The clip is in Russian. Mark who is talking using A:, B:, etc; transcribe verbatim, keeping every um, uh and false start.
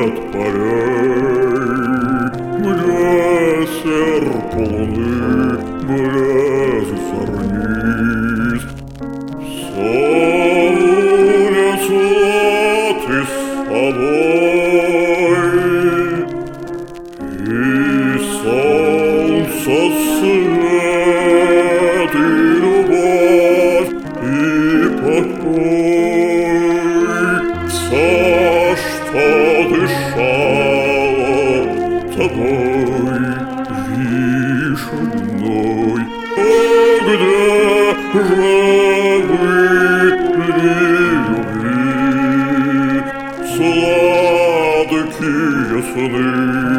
A: от полей, где серп луны близок зорниз. Сонятся ты с собой, и солнце свет, и любовь, и покой. Все, что дышало тобой вишенной. А где же вы, любви, сладкие сны?